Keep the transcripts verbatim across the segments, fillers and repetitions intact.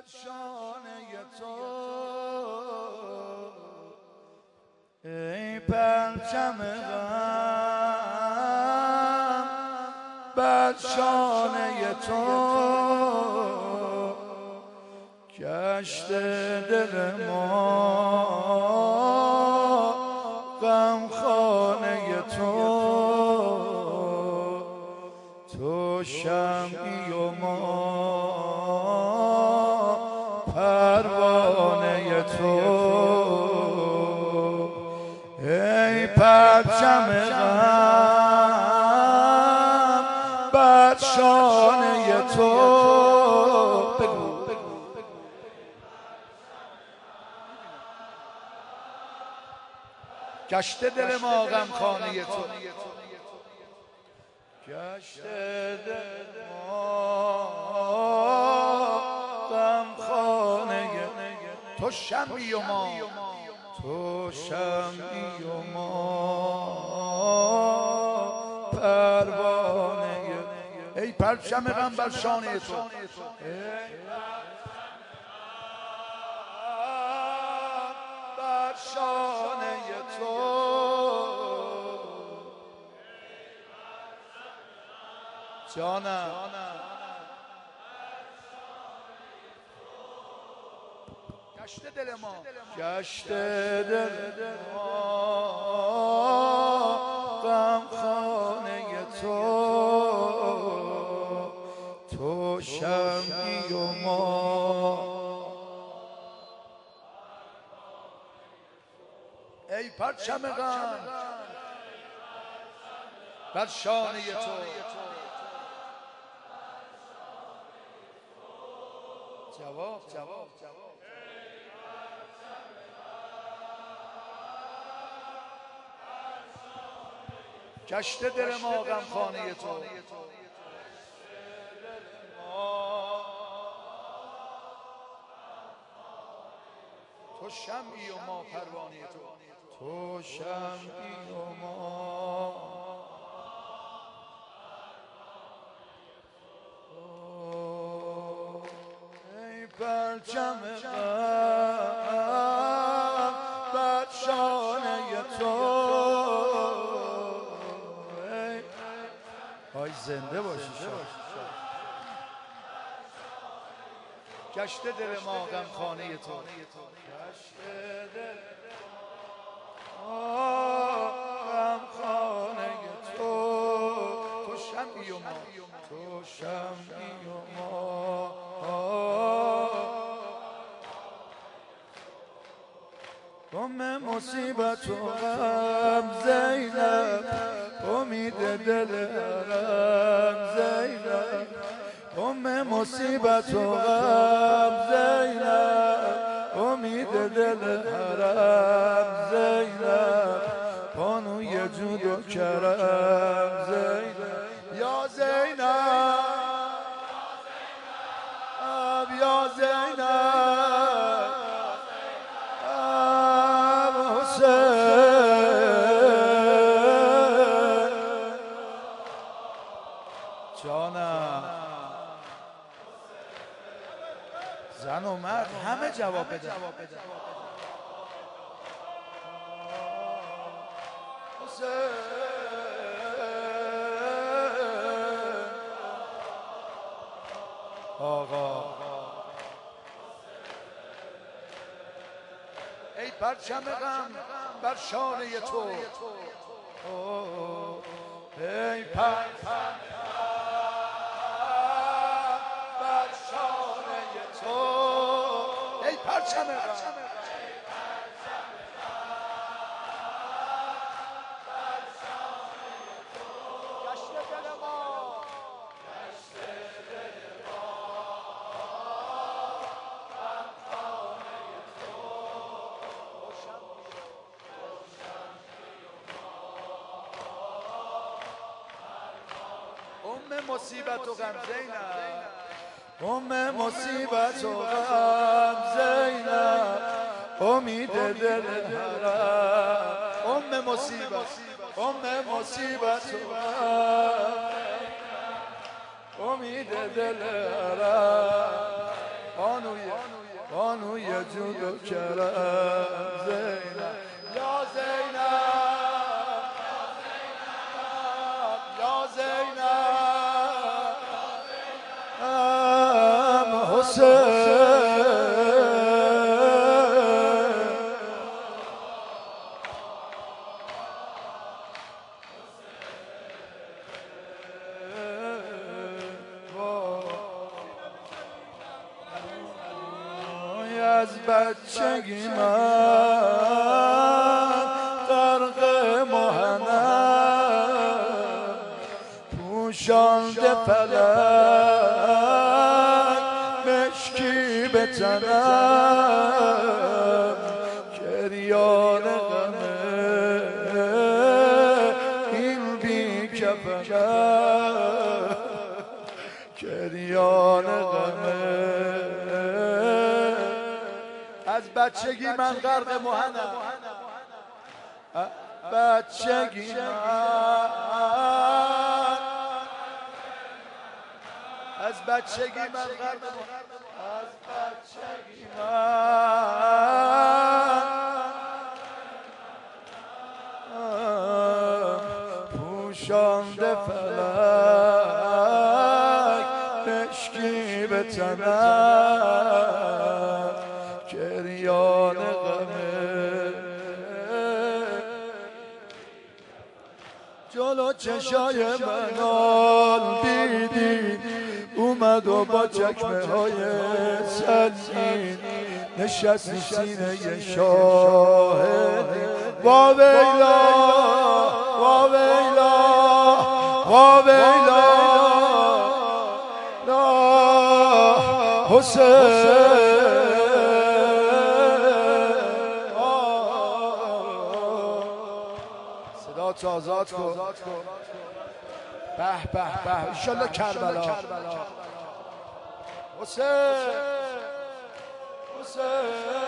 شانه تو ای پرچم غم بر شانه تو گشت دل ما غم خانه تو تو شمعی و ما پروانه تو ای پرچم غم بر شانه تو بگو گشته دل ما غم خانه تو گشته دل ما غم خانه تو شمعی و ما تو شمعی و ما پروانه ای پرچم غم بر شانه تو بر شانه تو جانم گشته دل ما گشته دل ما غم خانه تو تو شمعی و ما ای پرچم غم بر شانه تو جواب جواب جواب گشته دل ما غم خانه تو تو شمعی و ما پروانه تو تو شمعی و ما ای پرچم غم بر شانه تو ای زنده باشی گشته دل ما غم خانه تو گشته دل ما غم خانه تو تو شمعی و ما تو شمعی و ما غم مصیبت و غم زینب امید دل حرم زینب غم مصیبت و غم زینب امید دل حرم زینب بانوی جود و کرم زینب یا زینب یا زینب اب حسین جانم زن و مرد همه جواب بده آقا ای پرچم غم بر شانه تو ای پرچم بر شانه تو ای پرچم غم ام مصیبت و غم زینب ام مصیبت و غم زینب امید دل حرم ام مصیبت ام مصیبت و غم امید دل حرم بانوی بانوی جود و کرم زینب یا زینب یا زینب حسین از بچگی من غرق محنت پوشانده فلک مشکی به تنم گریان غمه این بی کفنم گریان غمه از بچگی من غرق محنم بچگی من از بچگی من غرق محنم از بچگی من پوشانده فلک مشکی به تنم گریان غمه جلو چشای منال دیدی اومد و با چکمه های سنگین نشستی سینه شاهدی وا ویلا وا ویلا وا ویلا حسین صدات آزاد کن به به به انشالله کربلا حسین حسین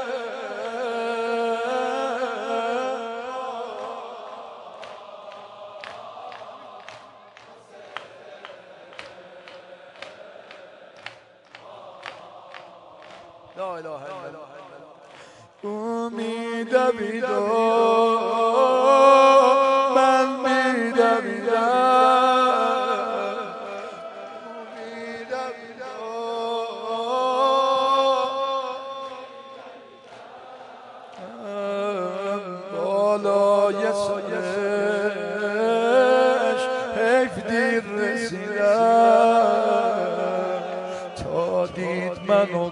لا اله الا الله امید بیدار من میدویدم امید بیدار بالای سایش حیف دیر رسیدم تا دید منو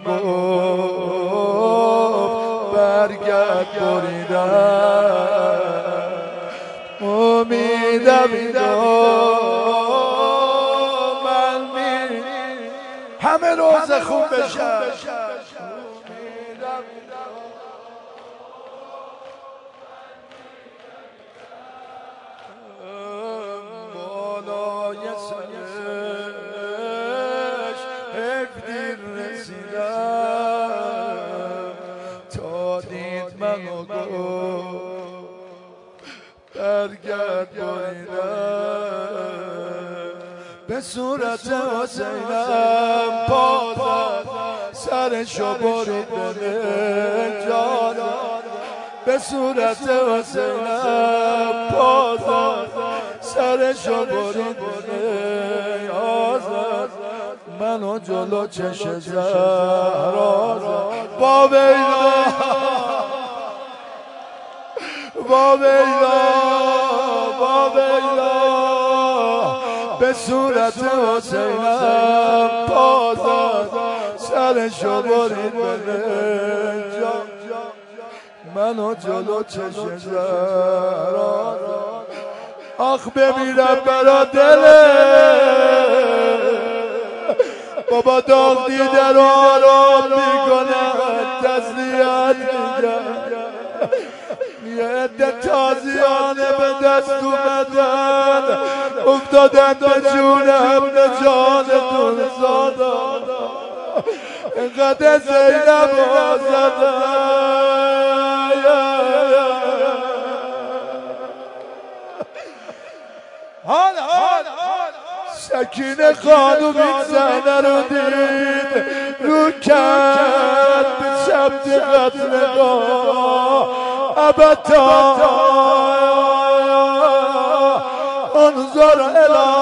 گفت برگرد بریدم امید بیدار من می همه روز خوب بشه بالای سرش حیف دیر رسیدم تا دید منو گفت برگرد بریدم به صورت حسینم پازد سرشو برید به جان به صورت حسینم پازد سرشو برید به آزاد منو جلو چش زهرا با ویلا با ویلا با ویلا به صورت حسینم پازد سرشو برید به جان منو جلو چشم زهرا آخ بمیرم برا دله بابا داغ دیده رو آرام میکنه تسلیت میگم یه عده تازیانه به دست اومدن افتادن به جونم به جانتون زادن اینقدر زینب آزدن حال حال سکینه خانوم این زنه رو دید رو کرد به شب شرط قتلگاه ابدا انظر الى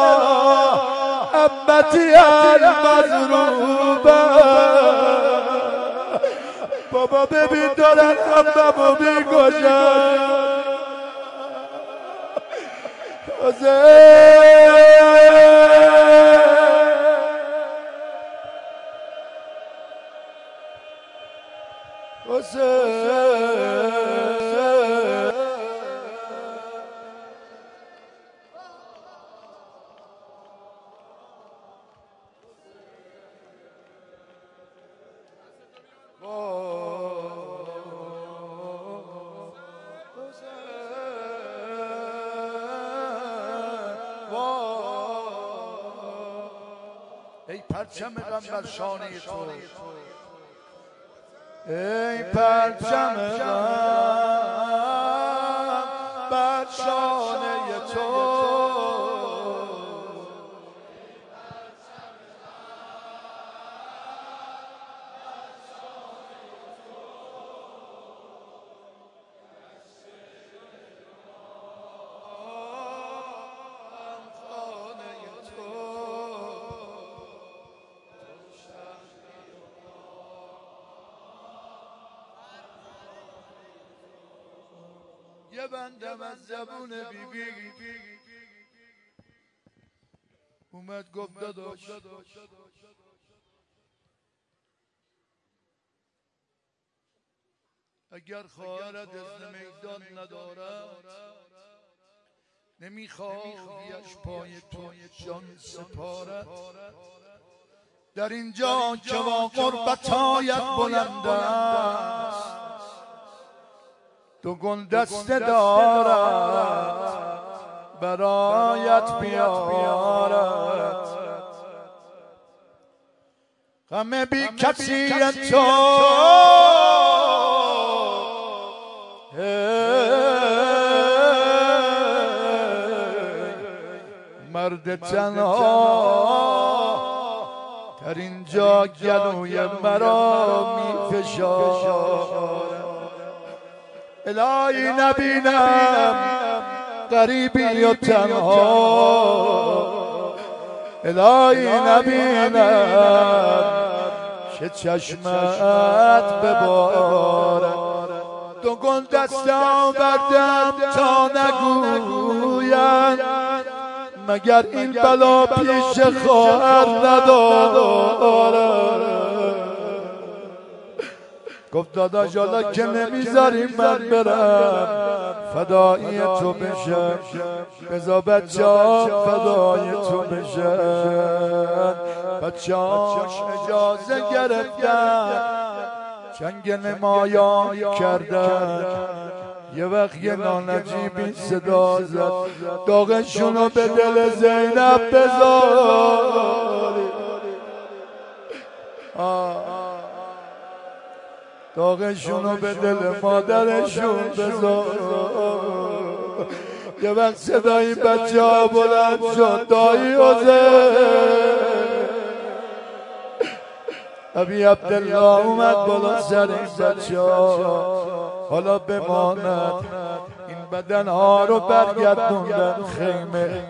امتی المضروبه بابا ببین دارن هممو میکشن ای پرچم غم بر شانه تو ای پرچم غم بر شانه تو یه بندم از زبون بی بی اومد گفت داداش اگر خواهرت اذن میدان ندارد نمیخواهیش پای تو جان سپارد در اینجا که با قربتایت بلند است تو گل دسته دارد برایت بیارد غم بی کسی تو مرد تنها در اینجا گلوی مرا می فشارد الهی نبینم غریبی و تنها الهی نبینم که چشمت ببارد دو گل دست آوردم تا نگویم مگر این بلا پیش خواهر ندارد گفت داداش حالا که نمیذاری من برم فدایی تو بشم بذار بچه ها فدایی تو بشن بچه هاش اجازه گرفتن چنگ نمایان کردن یه وقت یه نانجیبی صدا زد داغشونو به دل زینب بذاری داغشونو به دل مادرشون بذار یه وقت صدای بچه ها بلند شد دایی حسین ابی عبدالله اومد بالا سر این بچه ها حالا بماند این بدن ها رو برگردوندن خیمه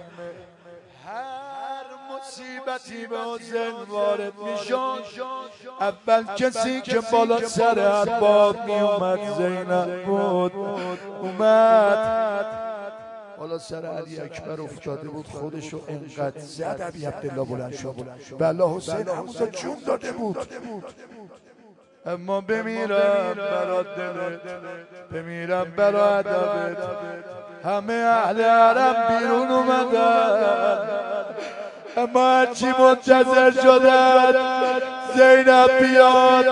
مصیبتی به حسین وارد میشد اول کسی که بالا سر ارباب می اومد زینب بود اومد بالا سر علی اکبر افتاده بود خودشو انقدر زد ابی عبدالله بلند شد بله حسین همونجا جون داده بود اما بمیرم برا دلت بمیرم برا ادبت همه اهل حرم بیرون اومدن اما هرچی منتظر شدن زینب بیاد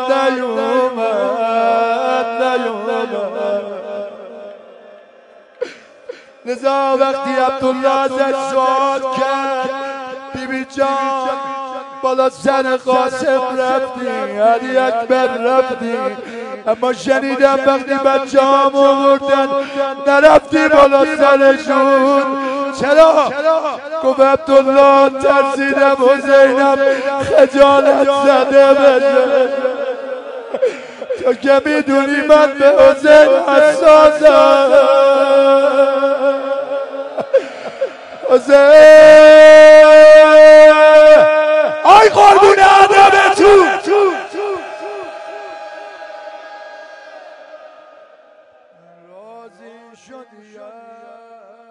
نیومد نیومد لذا وقتی عبدالله ازش سوال کرد بی بی جان بالا سر قاسم رفتی علی اکبر رفتی اما شنیدم وقتی بچه هم آوردن نرفتی بالا سرشون چرا؟ گفت عبدالله ترسیدم و زینب خجالت زده بشه تو که میدونی من به حسین حساسم حسین آی قربون ادبتون راضی شدی